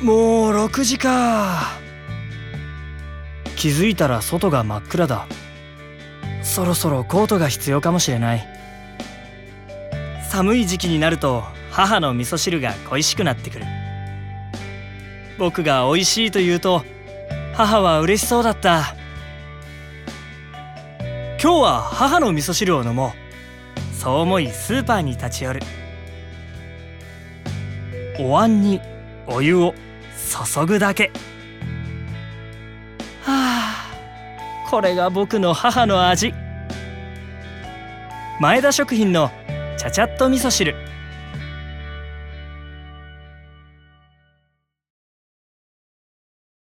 もう6時か。気づいたら外が真っ暗だ。そろそろコートが必要かもしれない。寒い時期になると母の味噌汁が恋しくなってくる。僕が美味しいと言うと母は嬉しそうだった。今日は母の味噌汁を飲もう。そう思いスーパーに立ち寄る。お椀にお湯を注ぐだけ。はあ、これが僕の母の味。前田食品のちゃちゃっと味噌汁。